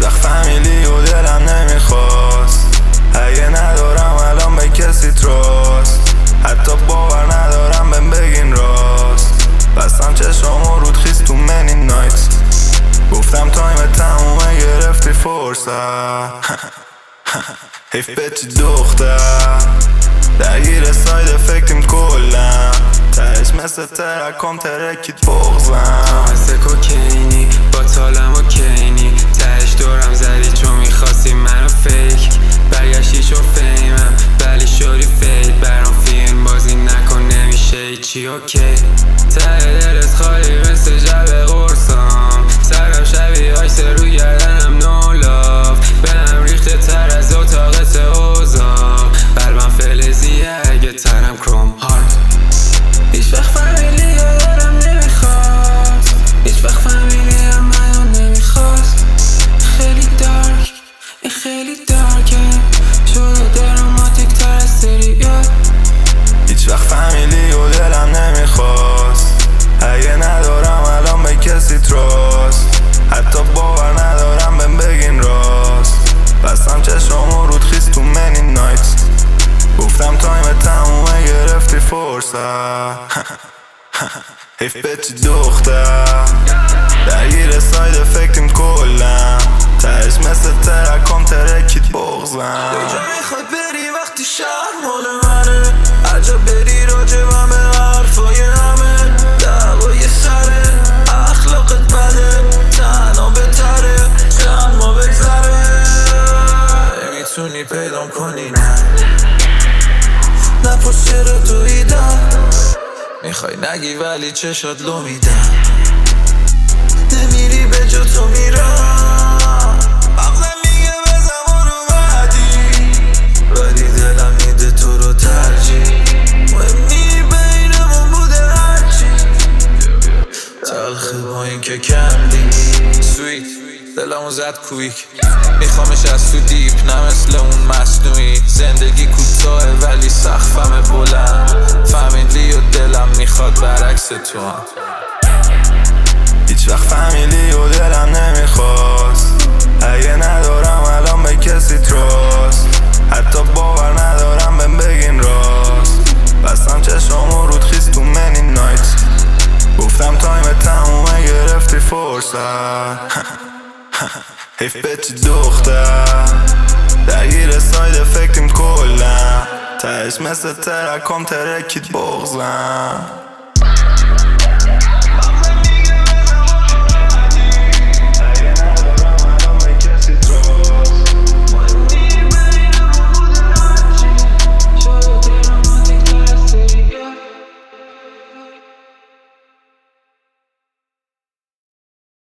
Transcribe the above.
وقت فهمیدی و دلم نمیخواست. اگه ندارم الان به کسی تراست، حتی باور ندارم بهم بگین راست. بستم چشم و رود خیست تو منی نایت. گفتم تایم تمومه گرفتی فرصت. حیف به چی دختر درگیر ساید افکتیم کلم. تهش مثل ترکم ترکید بغزم. مثل کوکینی با تالم و کینی، تهش دورم زدی چون میخواستی منو فیک. برگشتی چون فیمم ولی شوری فید. برام فیلم بازی نکن نمیشه ایچی اوکی. ته دلت خالی مثل جب قرصام. سرم شبیه آیس رو گردنم نو لاف. بهم ریخته تر از اتاقت اوزا. قلبم فلزیه اگه ترم کروم هارد. هیچ وقت فهمیدی یادم نمیخواست. هیچ وقت فهمیدی منو نمیخواست. خیلی دارک، این خیلی دارکه. شده دراماتیک تر از سریال. هیچ وقت فهمیدی و دلم نمیخواست. اگه ندارم الان به کسی تراست، حتی باور ندارم بهم بگین راست. بستم چشم و رود خیست تو منی نایت. گفتم تایم تمومه گرفتی فرصت. حیف به چی دختر درگیر ساید افکتیم کلم. تهش مثل ترکم ترکید بغزم. کجا میخوای بری وقتی شهر مال منه؟ هرجا بری راجبم به حرفای همه. دعوای سره اخلاقت بده، تنها بهتره چند ما بگذره. نمیتونی پیدام کنی نه پشت رو دویدم. میخوای نگی ولی چشات لو میدم. نمیری به جا تو میرم. مغزم میگه به زمان اومدی، ولی دلم میده تو رو ترجیح. مهمی بینمون بوده هرچی. تلخه با این که کندی سویت. دلمو زد کویک، میخوامش از تو دیپ نه مثل اون مصنوعی. زندگی کوتاهه ولی سقفم بلند. فهمیدی و دلم میخواد برعکس تو هم. هیچ وقت فهمیدی و دلم نمیخواست. اگه ندارم الان به کسی تراست، حتی باور ندارم بهم بگین راست. بستم چشم و رود خیست تو منی نایت. گفتم تایم تمومه گرفتی فرصت. حیف به چی دختر درگیر ساید افکتیم کلم. تهش مثل ترکم ترکید بغزم.